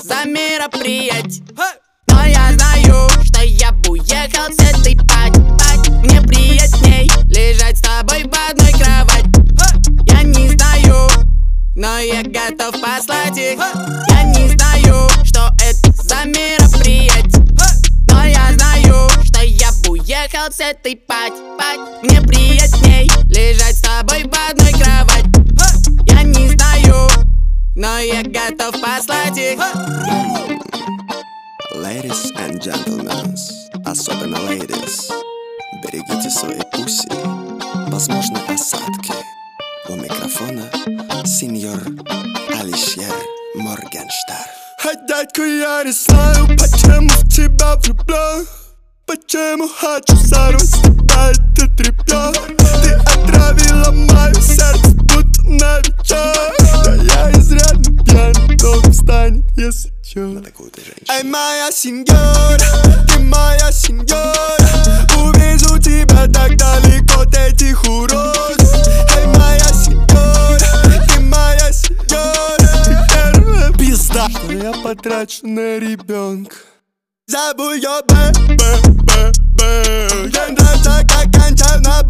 за мероприятие. Но я знаю, что я бы уехал с этой пати. Мне приятней лежать с тобой в одной кровати. Я не знаю, но я готов послать их. Я не знаю, что это за мероприятие. Но я знаю, что я бы уехал с этой пати. Мне приятней лежать с тобой в одной кровати. Я не знаю, но я готов послать их. Ladies and gentlemen, особенно ladies, берегите свои пуси, возможны осадки. У микрофона сеньор Алишер Моргенштерн. Дядька, я не знаю, почему в тебя влюблен. Почему хочу сорвать с тебя это тряпье. Ты отравила мое сердце, будто новичок. Да я изрядно пьян, но встанет, если чё. На такую ты женщину. Эй, моя сеньора, ты моя сеньора. Увижу тебя так далеко от этих уродов. Эй, моя сеньора, ты моя сеньора. Ты первая пизда, что я потрачу на ребенка. Забудь ее, ей нравится, как кончаю на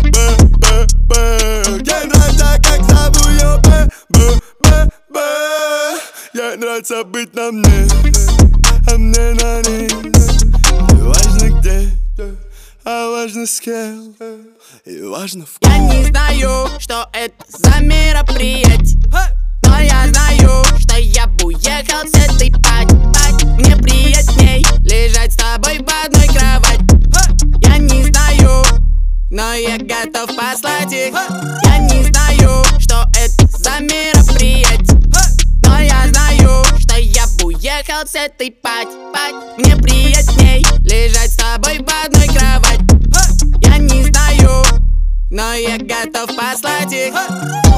ей нравится, как зову ее, ей нравится быть на мне, а мне на ней. Не важно где, а важно с кем, и важно в ком. Я не знаю, что это за мероприятие. Но я знаю, что я бы уехал с этой пати. Мне приятней лежать с тобой в одной кровати. Я не знаю, но я готов послать их. Я не знаю, что это за мероприятие. Но я знаю, что я бы уехал с этой пати. Мне приятней лежать с тобой в одной кровати. Я не знаю, но я готов послать их.